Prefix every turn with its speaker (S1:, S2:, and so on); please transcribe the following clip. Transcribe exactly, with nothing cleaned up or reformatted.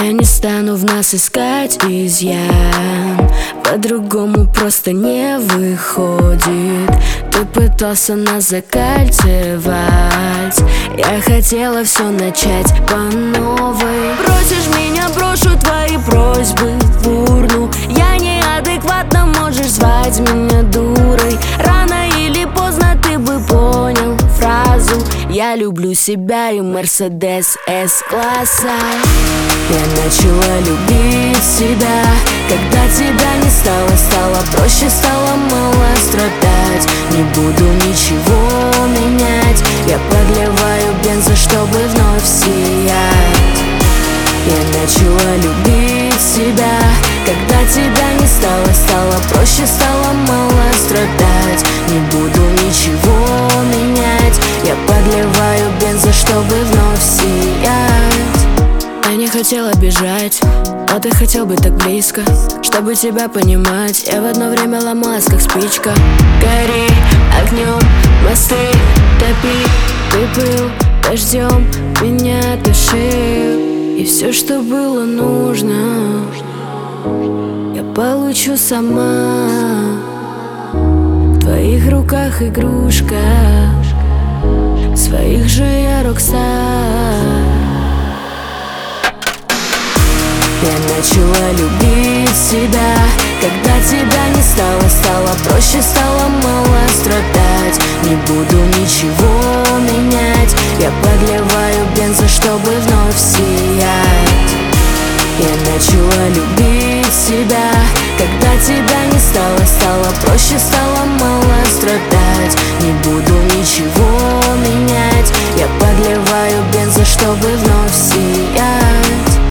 S1: Я не стану в нас искать изъян, по-другому просто не выходит. Ты пытался нас закольцевать, я хотела все начать по новой. Просишь меня, брошу твои просьбы в урну. Я неадекватно, можешь звать меня дурой. Рано или поздно ты бы понял фразу: я люблю себя и Мерседес С-класса. Я начала любить себя, когда тебя не стало. Стало проще, стало мало страдать. Не буду ничего менять, я подливаю бенза, чтобы вновь сиять. Я начала любить себя, когда тебя не стало. Стало проще, стало мало страдать. Не буду ничего менять, я подливаю бенза, чтобы вновь сиять. Я не хотела бежать, но ты хотел быть так близко, чтобы тебя понимать. Я в одно время ломалась, как спичка. Гори огнем мосты, топи, ты был дождем, меня душил. И все, что было нужно, я получу сама. В твоих руках игрушка, в своих же я рокстар. Я начала любить себя, когда тебя не стало. Стало проще, стало мало страдать. Не буду ничего менять, я подливаю бенза, чтобы вновь сиять. Я начала любить себя, когда тебя не стало. Стало проще, стало мало страдать. Не буду ничего менять, я подливаю бенза, чтобы вновь сиять.